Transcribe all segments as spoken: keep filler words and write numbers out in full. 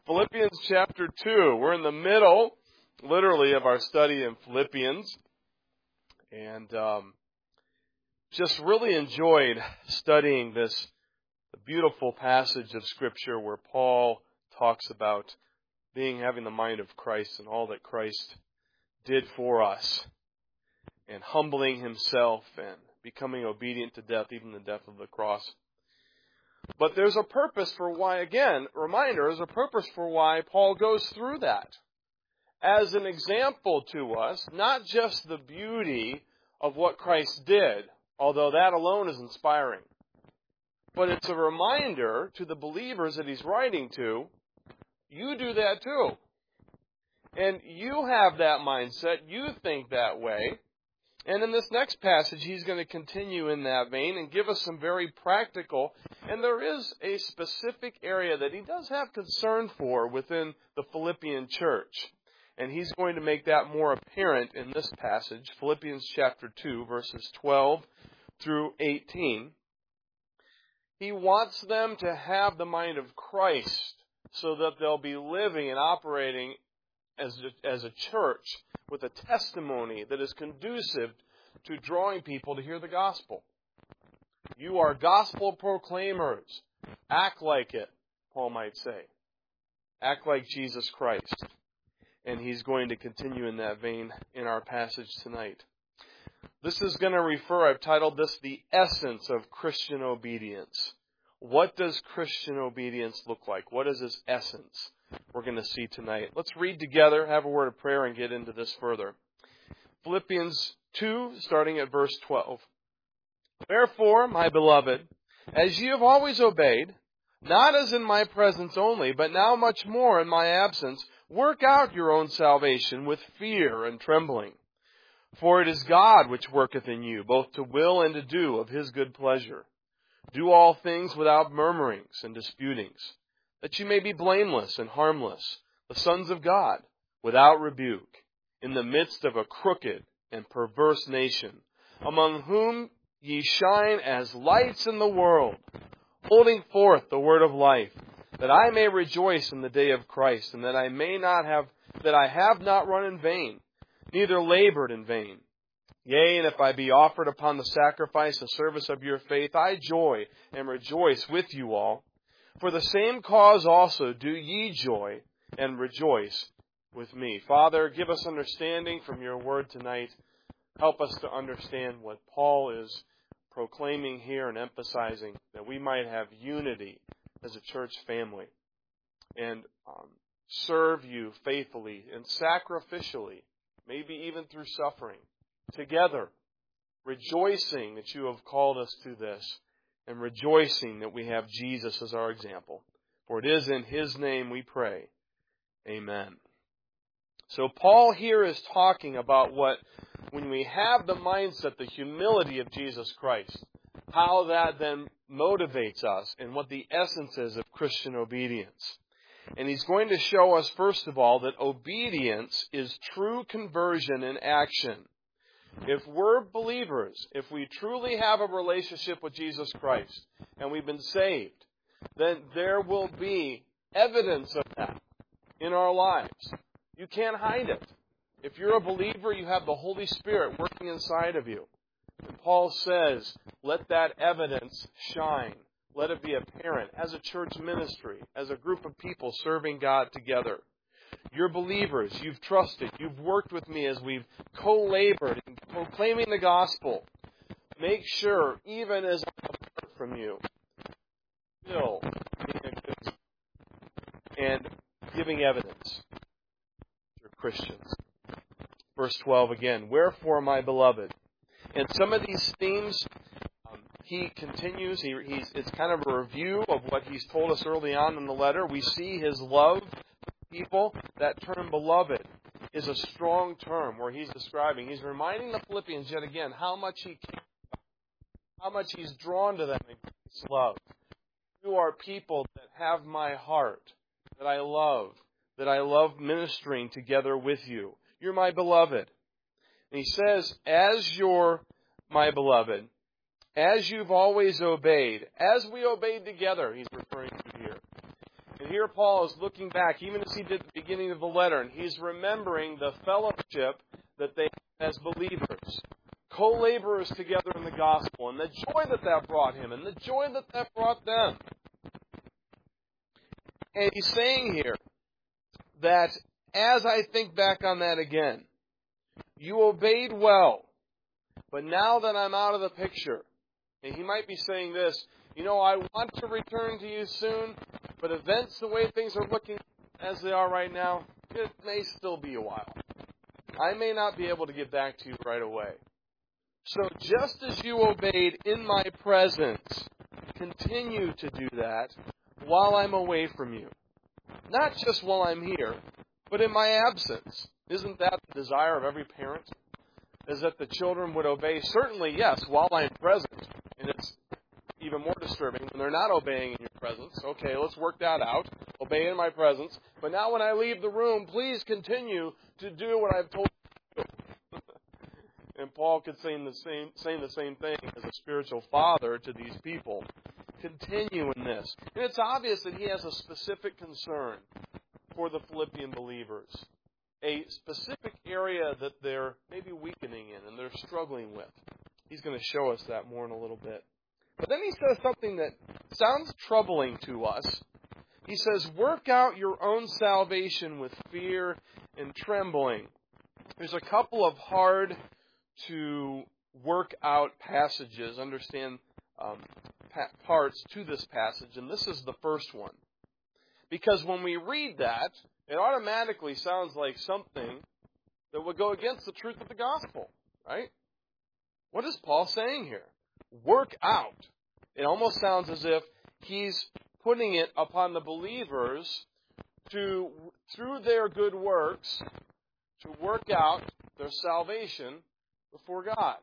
Philippians chapter two. We're in the middle, literally, of our study in Philippians. And um, just really enjoyed studying this beautiful passage of Scripture where Paul talks about being, having the mind of Christ and all that Christ did for us, and humbling himself and becoming obedient to death, even the death of the cross. But there's a purpose for why, again, reminder, there's a purpose for why Paul goes through that. As an example to us, not just the beauty of what Christ did, although that alone is inspiring, but it's a reminder to the believers that he's writing to, you do that too. And you have that mindset, you think that way. And in this next passage, he's going to continue in that vein and give us some very practical, and there is a specific area that he does have concern for within the Philippian church. And he's going to make that more apparent in this passage, Philippians chapter two, verses twelve through eighteen. He wants them to have the mind of Christ so that they'll be living and operating as a, as a church with a testimony that is conducive to drawing people to hear the gospel. You are gospel proclaimers. Act like it, Paul might say. Act like Jesus Christ. And he's going to continue in that vein in our passage tonight. This is going to refer, I've titled this, The Essence of Christian Obedience. What does Christian obedience look like? What is its essence? We're going to see tonight. Let's read together, have a word of prayer, and get into this further. Philippians two, starting at verse twelve. Wherefore, my beloved, as ye have always obeyed, not as in my presence only, but now much more in my absence, work out your own salvation with fear and trembling. For it is God which worketh in you, both to will and to do of his good pleasure. Do all things without murmurings and disputings, that you may be blameless and harmless, the sons of God, without rebuke, in the midst of a crooked and perverse nation, among whom ye shine as lights in the world, holding forth the word of life, that I may rejoice in the day of Christ, and that I may not have, that I have not run in vain, neither labored in vain. Yea, and if I be offered upon the sacrifice and service of your faith, I joy and rejoice with you all. For the same cause also do ye joy and rejoice with me. Father, give us understanding from your word tonight. Help us to understand what Paul is proclaiming here and emphasizing, that we might have unity as a church family and um, serve you faithfully and sacrificially, maybe even through suffering, together, rejoicing that you have called us to this, and rejoicing that we have Jesus as our example. For it is in his name we pray. Amen. So Paul here is talking about what, when we have the mindset, the humility of Jesus Christ, how that then motivates us and what the essence is of Christian obedience. And he's going to show us, first of all, that obedience is true conversion in action. If we're believers, if we truly have a relationship with Jesus Christ and we've been saved, then there will be evidence of that in our lives. You can't hide it. If you're a believer, you have the Holy Spirit working inside of you. And Paul says, let that evidence shine. Let it be apparent as a church ministry, as a group of people serving God together. You're believers. You've trusted. You've worked with me as we've co-labored in proclaiming the gospel. Make sure, even as I'm apart from you, still being a good and giving evidence. You're Christians. Verse twelve again. Wherefore, my beloved. And some of these themes, um, he continues. He, he's, it's kind of a review of what he's told us early on in the letter. We see his love people. That term beloved is a strong term where he's describing, he's reminding the Philippians yet again how much he cares, how much he's drawn to them in his love. You are people that have my heart, that I love, that I love ministering together with you. You're my beloved. And he says, as you're my beloved, as you've always obeyed, as we obeyed together, he's referring to here. But here Paul is looking back, even as he did at the beginning of the letter, and he's remembering the fellowship that they have as believers, co-laborers together in the gospel, and the joy that that brought him, and the joy that that brought them. And he's saying here that as I think back on that again, you obeyed well, but now that I'm out of the picture, and he might be saying this, you know, I want to return to you soon, but events, the way things are looking as they are right now, it may still be a while. I may not be able to get back to you right away. So just as you obeyed in my presence, continue to do that while I'm away from you. Not just while I'm here, but in my absence. Isn't that the desire of every parent? Is that the children would obey? Certainly, yes, while I'm present. And it's even more disturbing when they're not obeying in your presence. Okay, let's work that out. Obey in my presence. But now when I leave the room, please continue to do what I've told you to do. And Paul could say the same, saying the same thing as a spiritual father to these people. Continue in this. And it's obvious that he has a specific concern for the Philippian believers. A specific area that they're maybe weakening in and they're struggling with. He's going to show us that more in a little bit. But then he says something that sounds troubling to us. He says, work out your own salvation with fear and trembling. There's a couple of hard to work out passages, understand um, pa- parts to this passage, and this is the first one. Because when we read that, it automatically sounds like something that would go against the truth of the gospel, right? What is Paul saying here? Work out. It almost sounds as if he's putting it upon the believers to, through their good works, to work out their salvation before God.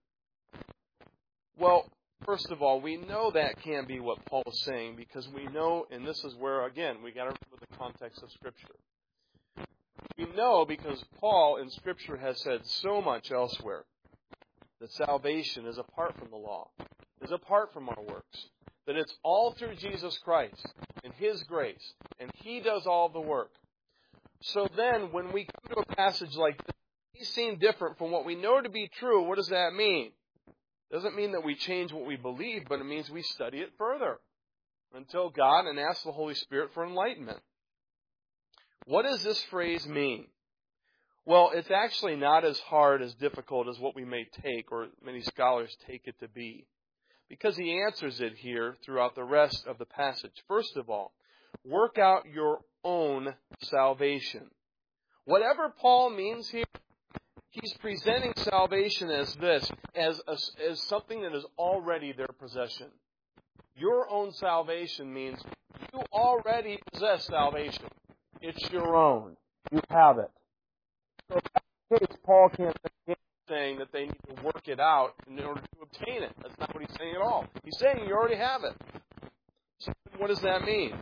Well, first of all, we know that can't be what Paul is saying because we know, and this is where, again, we got to remember the context of Scripture. We know because Paul in Scripture has said so much elsewhere that salvation is apart from the law, is apart from our works, that it's all through Jesus Christ and His grace, and He does all the work. So then, when we come to a passage like this, it seems different from what we know to be true. What does that mean? It doesn't mean that we change what we believe, but it means we study it further until God and ask the Holy Spirit for enlightenment. What does this phrase mean? Well, it's actually not as hard, as difficult as what we may take, or many scholars take it to be, because he answers it here throughout the rest of the passage. First of all, work out your own salvation. Whatever Paul means here, he's presenting salvation as this, as, a, as something that is already their possession. Your own salvation means you already possess salvation. It's your own. You have it. So in that case, Paul can't say saying that they need to work it out in order to obtain it. That's not what he's saying at all. He's saying you already have it. So what does that mean?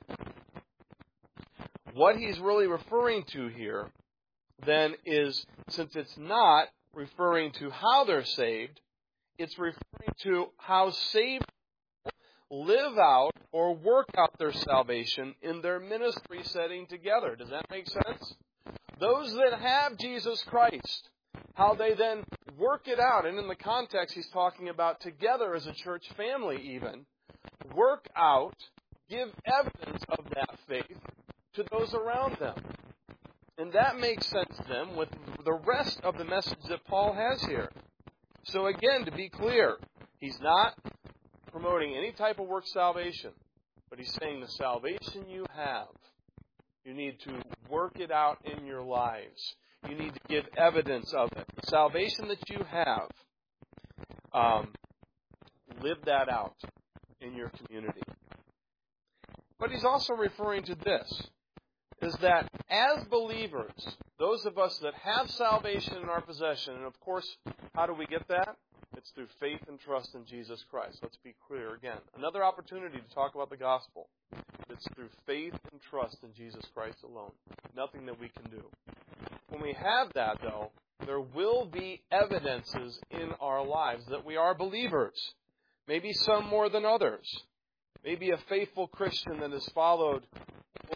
What he's really referring to here, then, is, since it's not referring to how they're saved, it's referring to how saved people live out or work out their salvation in their ministry setting together. Does that make sense? Those that have Jesus Christ, how they then work it out. And in the context, he's talking about together as a church family even, work out, give evidence of that faith to those around them. And that makes sense then with the rest of the message that Paul has here. So again, to be clear, he's not promoting any type of work salvation, but he's saying the salvation you have, you need to work it out in your lives. You need to give evidence of it. The salvation that you have, um, live that out in your community. But he's also referring to this, is that as believers, those of us that have salvation in our possession, and of course, how do we get that? It's through faith and trust in Jesus Christ. Let's be clear again. Another opportunity to talk about the gospel. It's through faith and trust in Jesus Christ alone. Nothing that we can do. When we have that, though, there will be evidences in our lives that we are believers. Maybe some more than others. Maybe a faithful Christian that has followed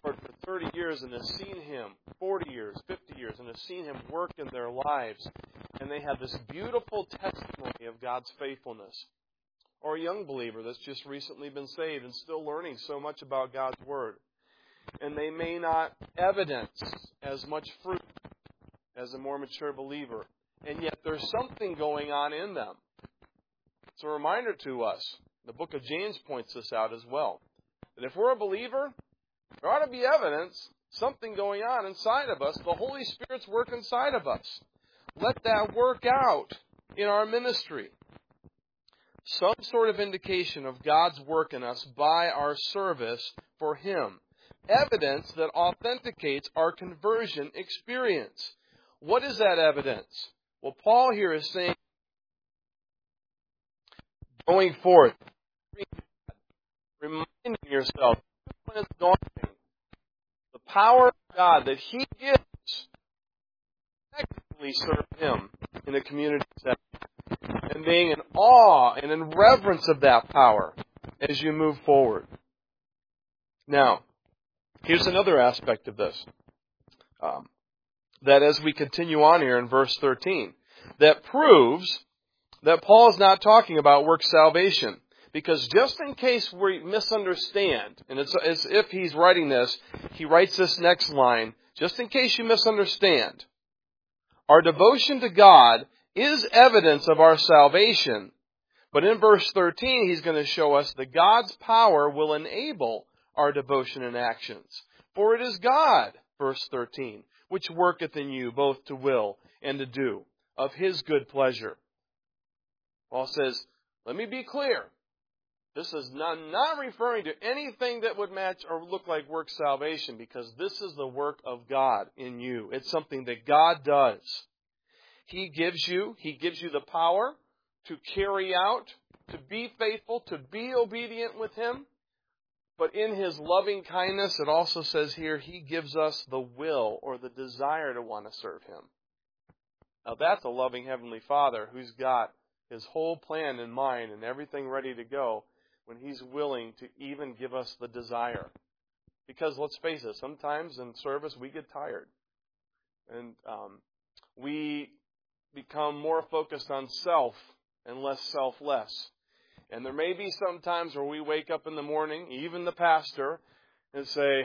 thirty years and has seen Him, forty years, fifty years, and has seen Him work in their lives. And they have this beautiful testimony of God's faithfulness. Or a young believer that's just recently been saved and still learning so much about God's Word. And they may not evidence as much fruit as a more mature believer. And yet there's something going on in them. It's a reminder to us. The book of James points this out as well. That if we're a believer, there ought to be evidence, something going on inside of us. The Holy Spirit's work inside of us. Let that work out in our ministry. Some sort of indication of God's work in us by our service for Him. Evidence that authenticates our conversion experience. What is that evidence? Well, Paul here is saying, going forth, reminding yourself when it's daunting, the power of God that He gives, effectively serve Him in a community setting. And being in awe and in reverence of that power as you move forward. Now, here's another aspect of this. Um, that as we continue on here in verse thirteen, that proves that Paul is not talking about work salvation. Because just in case we misunderstand, and it's as if he's writing this, he writes this next line, just in case you misunderstand, our devotion to God is evidence of our salvation. But in verse thirteen, he's going to show us that God's power will enable our devotion and actions. For it is God, verse thirteen, which worketh in you both to will and to do of His good pleasure. Paul says, let me be clear. This is not, not referring to anything that would match or look like work salvation, because this is the work of God in you. It's something that God does. He gives you, He gives you the power to carry out, to be faithful, to be obedient with Him. But in His loving kindness, it also says here, He gives us the will or the desire to want to serve Him. Now that's a loving Heavenly Father who's got His whole plan in mind and everything ready to go when He's willing to even give us the desire. Because let's face it, sometimes in service we get tired. And um, we become more focused on self and less selfless. And there may be some times where we wake up in the morning, even the pastor, and say,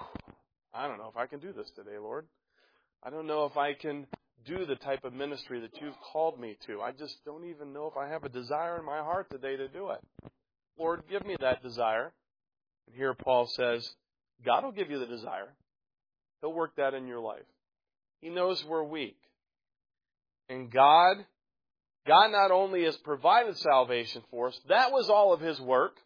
I don't know if I can do this today, Lord. I don't know if I can do the type of ministry that You've called me to. I just don't even know if I have a desire in my heart today to do it. Lord, give me that desire. And here Paul says, God will give you the desire. He'll work that in your life. He knows we're weak. And God, God not only has provided salvation for us, that was all of His work.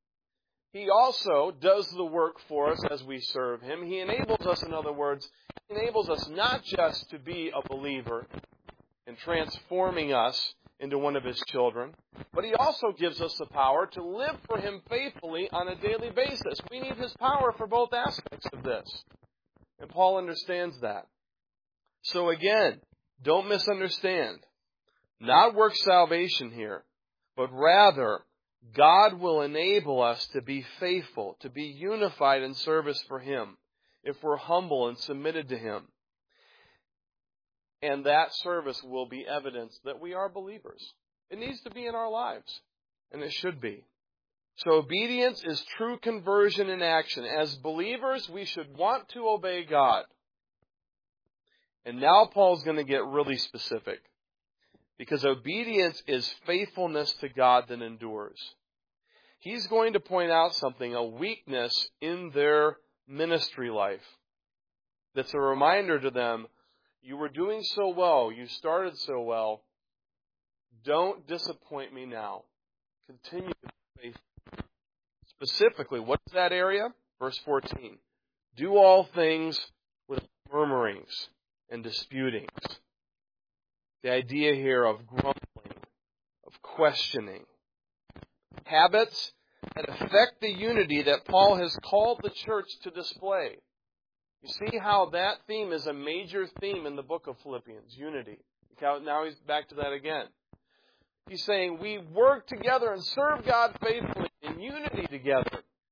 He also does the work for us as we serve Him. He enables us, in other words, He enables us not just to be a believer and transforming us into one of His children, but He also gives us the power to live for Him faithfully on a daily basis. We need His power for both aspects of this. And Paul understands that. So again, don't misunderstand. Not work salvation here, but rather God will enable us to be faithful, to be unified in service for Him, if we're humble and submitted to Him. And that service will be evidence that we are believers. It needs to be in our lives, and it should be. So obedience is true conversion in action. As believers, we should want to obey God. And now Paul's going to get really specific. Because obedience is faithfulness to God that endures. He's going to point out something, a weakness in their ministry life. That's a reminder to them, you were doing so well, you started so well, don't disappoint me now. Continue to be faithful. Specifically, what is that area? Verse fourteen. Do all things with murmurings and disputings. The idea here of grumbling, of questioning. Habits that affect the unity that Paul has called the church to display. You see how that theme is a major theme in the book of Philippians, unity. Now he's back to that again. He's saying we work together and serve God faithfully in unity together.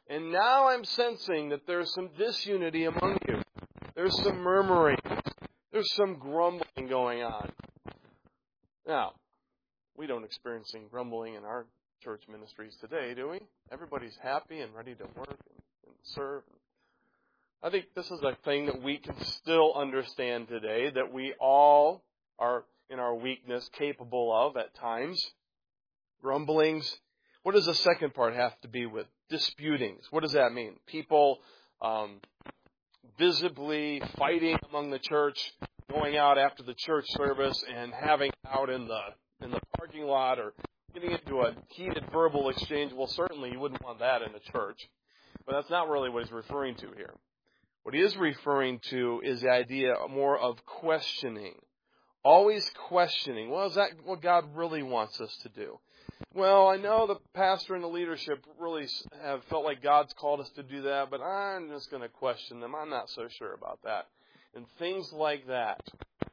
And now I'm sensing that there's some disunity among you. There's some murmuring. There's some grumbling going on. Now, we don't experience any grumbling in our church ministries today, do we? Everybody's happy and ready to work and, and serve. I think this is a thing that we can still understand today, that we all are, in our weakness, capable of at times. Grumblings. What does the second part have to be with? Disputings. What does that mean? People um, visibly fighting among the church, going out after the church service and having out in the in the parking lot, or getting into a heated verbal exchange. Well, certainly you wouldn't want that in a church. But that's not really what he's referring to here. What he is referring to is the idea more of questioning. Always questioning. Well, is that what God really wants us to do? Well, I know the pastor and the leadership really have felt like God's called us to do that, but I'm just going to question them. I'm not so sure about that. And things like that.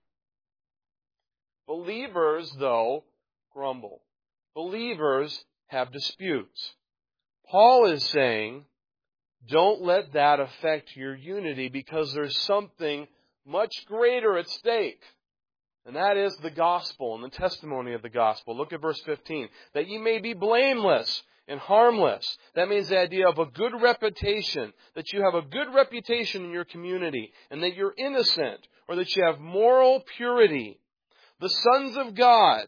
Believers, though, grumble. Believers have disputes. Paul is saying, don't let that affect your unity, because there's something much greater at stake. And that is the gospel and the testimony of the gospel. Look at verse fifteen. That ye may be blameless and harmless. That means the idea of a good reputation. That you have a good reputation in your community. And that you're innocent. Or that you have moral purity. The sons of God.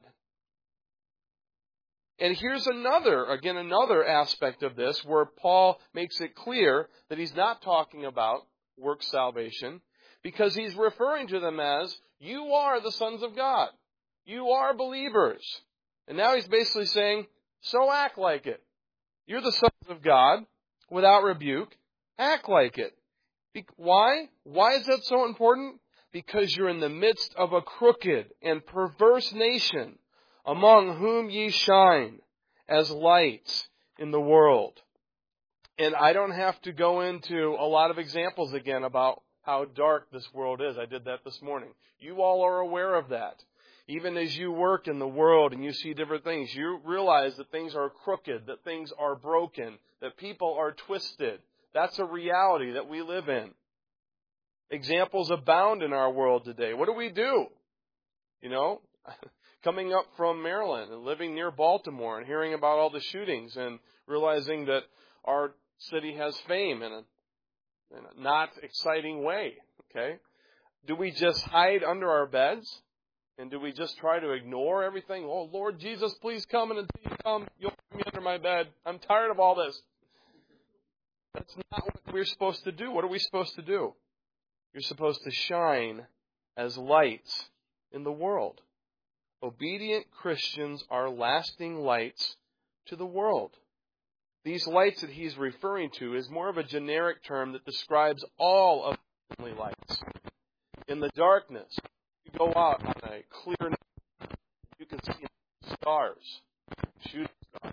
And here's another, again, another aspect of this where Paul makes it clear that he's not talking about work salvation, because he's referring to them as, you are the sons of God. You are believers. And now he's basically saying, so act like it. You're the sons of God without rebuke. Act like it. Why? Why is that so important? Because you're in the midst of a crooked and perverse nation, among whom ye shine as lights in the world. And I don't have to go into a lot of examples again about how dark this world is. I did that this morning. You all are aware of that. Even as you work in the world and you see different things, you realize that things are crooked, that things are broken, that people are twisted. That's a reality that we live in. Examples abound in our world today. What do we do? You know, coming up from Maryland and living near Baltimore and hearing about all the shootings and realizing that our city has fame in a, in a not exciting way. Okay? Do we just hide under our beds? And do we just try to ignore everything? Oh, Lord Jesus, please come, and until you come, you'll put me under my bed. I'm tired of all this. That's not what we're supposed to do. What are we supposed to do? You're supposed to shine as lights in the world. Obedient Christians are lasting lights to the world. These lights that he's referring to is more of a generic term that describes all of the heavenly lights. In the darkness, you go out on a clear night, you can see stars, shooting stars.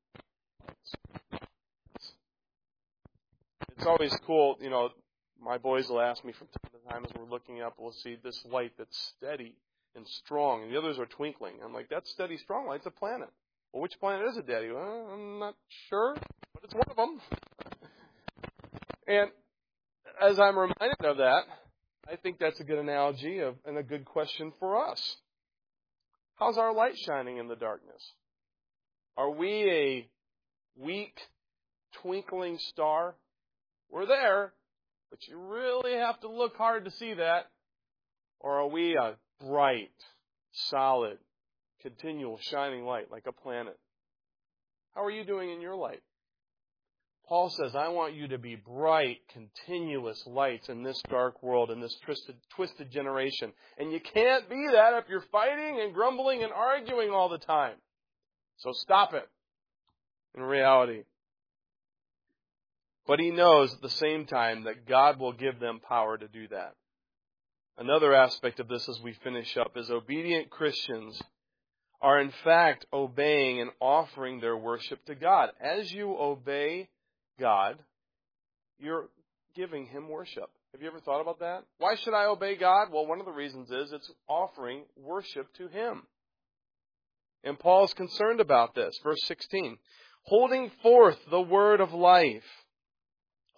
It's always cool, you know, my boys will ask me from time to time as we're looking up, we'll see this light that's steady and strong, and the others are twinkling. I'm like, that steady, strong light's a planet. Well, which planet is it, Daddy? Well, I'm not sure, but it's one of them. And as I'm reminded of that, I think that's a good analogy of, and a good question for us. How's our light shining in the darkness? Are we a weak, twinkling star? We're there, but you really have to look hard to see that. Or are we a bright, solid, continual, shining light like a planet? How are you doing in your light? Paul says, I want you to be bright, continuous lights in this dark world, in this twisted, twisted generation. And you can't be that if you're fighting and grumbling and arguing all the time. So stop it, in reality. But he knows at the same time that God will give them power to do that. Another aspect of this as we finish up is obedient Christians are in fact obeying and offering their worship to God. As you obey God, you're giving Him worship. Have you ever thought about that? Why should I obey God? Well, one of the reasons is it's offering worship to Him. And Paul is concerned about this. Verse sixteen, holding forth the word of life,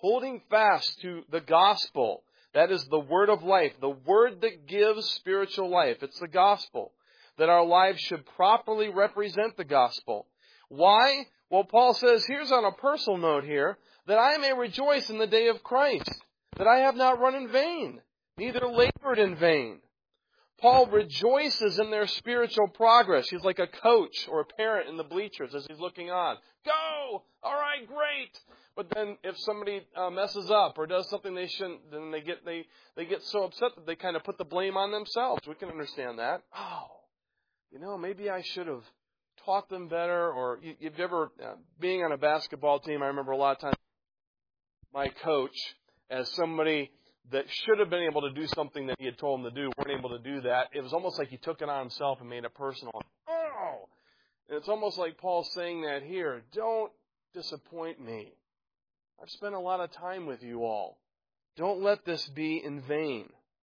holding fast to the gospel. That is the word of life, the word that gives spiritual life. It's the gospel. That our lives should properly represent the gospel. Why? Well, Paul says, here's on a personal note here, that I may rejoice in the day of Christ, that I have not run in vain, neither labored in vain. Paul rejoices in their spiritual progress. He's like a coach or a parent in the bleachers as he's looking on. Go! All right, great! But then if somebody uh, messes up or does something they shouldn't, then they get they, they get so upset that they kind of put the blame on themselves. We can understand that. Oh, you know, maybe I should have taught them better. Or you, you've ever, uh, being on a basketball team, I remember a lot of times my coach, as somebody that should have been able to do something that he had told them to do, weren't able to do that. It was almost like he took it on himself and made it personal. Oh! And it's almost like Paul's saying that here. Don't disappoint me. I've spent a lot of time with you all. Don't let this be in vain.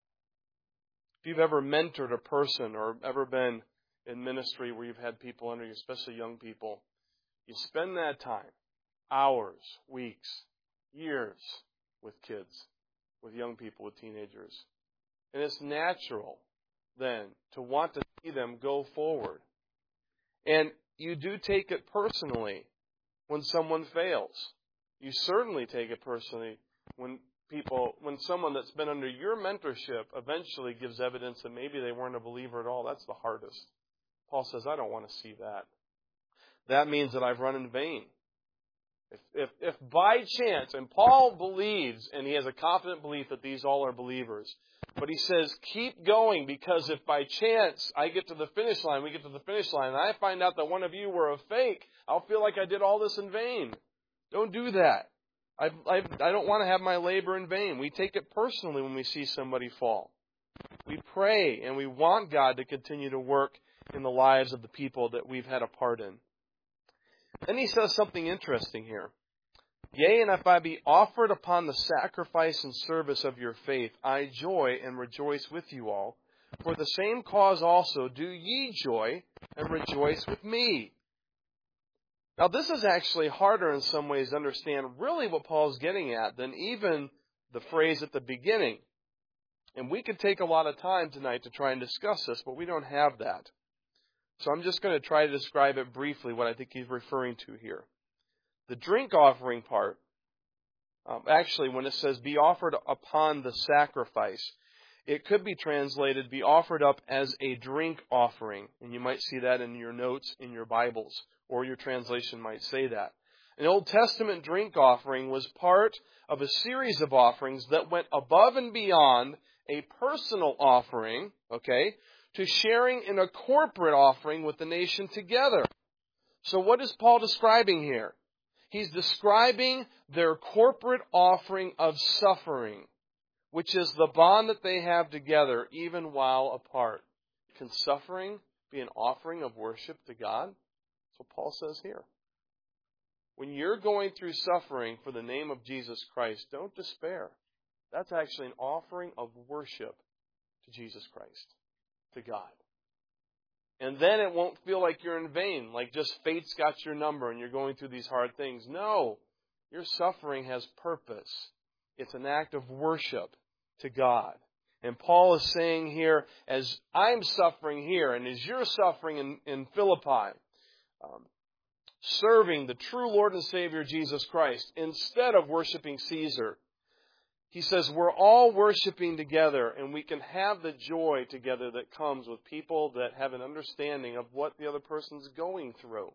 If you've ever mentored a person or ever been in ministry where you've had people under you, especially young people, you spend that time, hours, weeks, years with kids, with young people, with teenagers. And it's natural then to want to see them go forward. And you do take it personally when someone fails. You certainly take it personally when people, when someone that's been under your mentorship eventually gives evidence that maybe they weren't a believer at all. That's the hardest. Paul says, I don't want to see that. That means that I've run in vain. If, if, if by chance, and Paul believes, and he has a confident belief that these all are believers, but he says, keep going, because if by chance I get to the finish line, we get to the finish line, and I find out that one of you were a fake, I'll feel like I did all this in vain. Don't do that. I, I, I don't want to have my labor in vain. We take it personally when we see somebody fall. We pray and we want God to continue to work in the lives of the people that we've had a part in. Then he says something interesting here. Yea, and if I be offered upon the sacrifice and service of your faith, I joy and rejoice with you all. For the same cause also do ye joy and rejoice with me. Now, this is actually harder in some ways to understand really what Paul's getting at than even the phrase at the beginning. And we could take a lot of time tonight to try and discuss this, but we don't have that. So I'm just going to try to describe it briefly, what I think he's referring to here. The drink offering part, um, actually, when it says be offered upon the sacrifice, it could be translated be offered up as a drink offering. And you might see that in your notes in your Bibles, or your translation might say that. An Old Testament drink offering was part of a series of offerings that went above and beyond a personal offering, okay, to sharing in a corporate offering with the nation together. So what is Paul describing here? He's describing their corporate offering of suffering, which is the bond that they have together even while apart. Can suffering be an offering of worship to God? That's what Paul says here. When you're going through suffering for the name of Jesus Christ, don't despair. That's actually an offering of worship to Jesus Christ, to God. And then it won't feel like you're in vain, like just fate's got your number and you're going through these hard things. No, your suffering has purpose. It's an act of worship to God. And Paul is saying here, as I'm suffering here and as you're suffering in, in Philippi, um, serving the true Lord and Savior Jesus Christ instead of worshiping Caesar, he says we're all worshiping together and we can have the joy together that comes with people that have an understanding of what the other person's going through.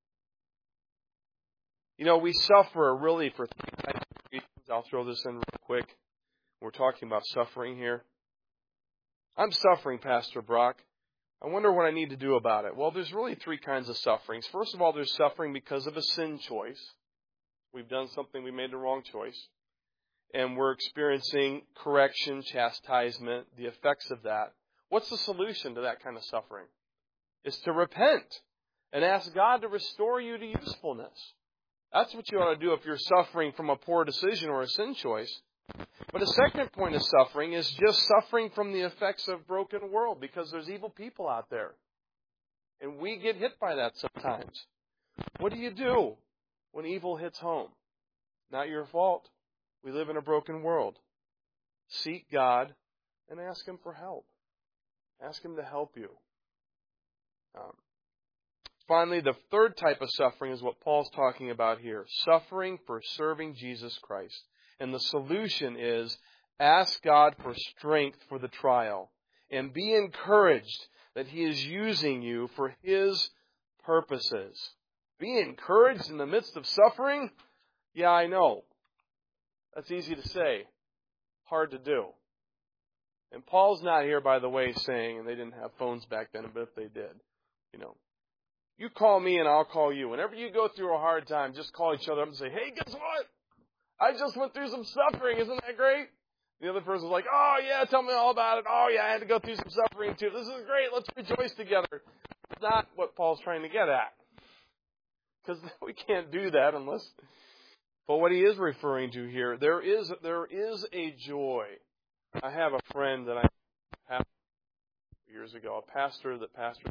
You know, we suffer really for three types of reasons. I'll throw this in real quick. We're talking about suffering here. I'm suffering, Pastor Brock. I wonder what I need to do about it. Well, there's really three kinds of sufferings. First of all, there's suffering because of a sin choice. We've done something, we made the wrong choice. And we're experiencing correction, chastisement, the effects of that. What's the solution to that kind of suffering? It's to repent and ask God to restore you to usefulness. That's what you ought to do if you're suffering from a poor decision or a sin choice. But a second point of suffering is just suffering from the effects of a broken world, because there's evil people out there. And we get hit by that sometimes. What do you do when evil hits home? Not your fault. We live in a broken world. Seek God and ask Him for help. Ask Him to help you. Um, finally, the third type of suffering is what Paul's talking about here. Suffering for serving Jesus Christ. And the solution is ask God for strength for the trial. And be encouraged that He is using you for His purposes. Be encouraged in the midst of suffering? Yeah, I know. That's easy to say. Hard to do. And Paul's not here, by the way, saying, and they didn't have phones back then, but if they did, you know, you call me and I'll call you. Whenever you go through a hard time, just call each other up and say, hey, guess what? I just went through some suffering. Isn't that great? The other person's like, oh, yeah, tell me all about it. Oh, yeah, I had to go through some suffering too. This is great. Let's rejoice together. It's not what Paul's trying to get at. Because we can't do that unless... But what he is referring to here, there is there is a joy. I have a friend that I had years ago, a pastor that pastored.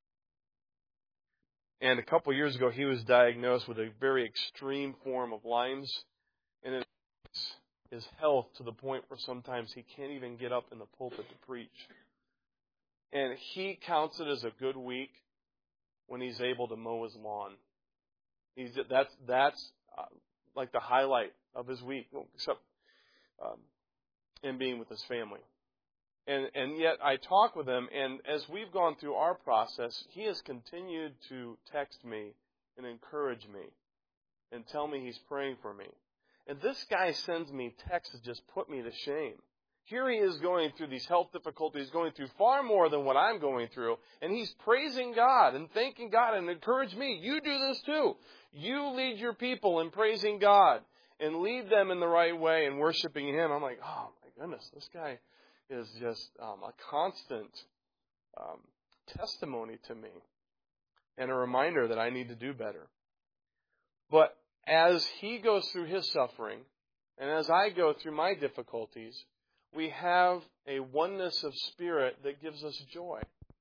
And a couple years ago, he was diagnosed with a very extreme form of Lyme's. And it his health to the point where sometimes he can't even get up in the pulpit to preach. And he counts it as a good week when he's able to mow his lawn. He's that's that's uh, like the highlight of his week, except um, in being with his family. And and yet I talk with him, and as we've gone through our process, he has continued to text me and encourage me and tell me he's praying for me. And this guy sends me texts that just put me to shame. Here he is going through these health difficulties, going through far more than what I'm going through, and he's praising God and thanking God and encourage me. You do this too. You lead your people in praising God and lead them in the right way and worshiping Him. I'm like, oh my goodness, this guy is just um, a constant um, testimony to me and a reminder that I need to do better. But as he goes through his suffering, and as I go through my difficulties, we have a oneness of spirit that gives us joy.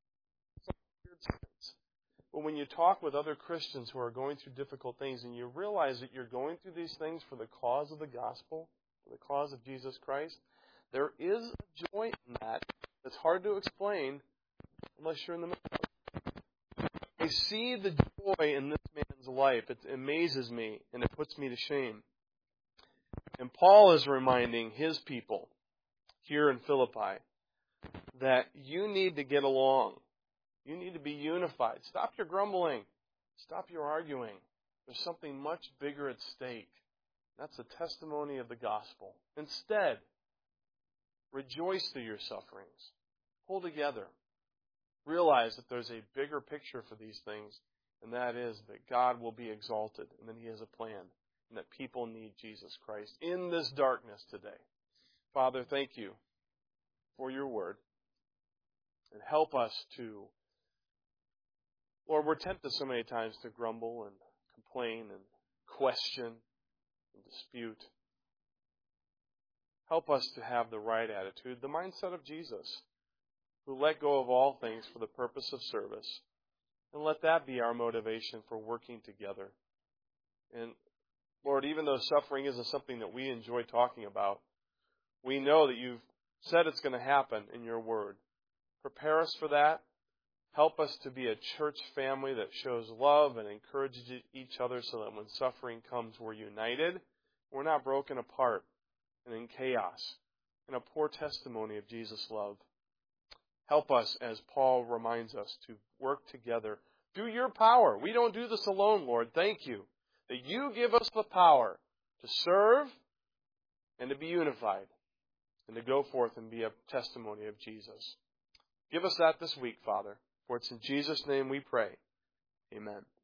But when you talk with other Christians who are going through difficult things and you realize that you're going through these things for the cause of the gospel, for the cause of Jesus Christ, there is a joy in that that's hard to explain unless you're in the middle of it. I see the joy in this man's life. It amazes me and it puts me to shame. And Paul is reminding his people here in Philippi that you need to get along. You need to be unified. Stop your grumbling. Stop your arguing. There's something much bigger at stake. That's the testimony of the gospel. Instead, rejoice through your sufferings. Pull together. Realize that there's a bigger picture for these things, and that is that God will be exalted, and that He has a plan, and that people need Jesus Christ in this darkness today. Father, thank you for your word, and help us to, Lord, we're tempted so many times to grumble and complain and question and dispute. Help us to have the right attitude, the mindset of Jesus, who let go of all things for the purpose of service. And let that be our motivation for working together. And Lord, even though suffering isn't something that we enjoy talking about, we know that you've said it's going to happen in your word. Prepare us for that. Help us to be a church family that shows love and encourages each other so that when suffering comes, we're united. We're not broken apart and in chaos, and a poor testimony of Jesus' love. Help us, as Paul reminds us, to work together through your power. We don't do this alone, Lord. Thank you that you give us the power to serve and to be unified and to go forth and be a testimony of Jesus. Give us that this week, Father, for it's in Jesus' name we pray. Amen.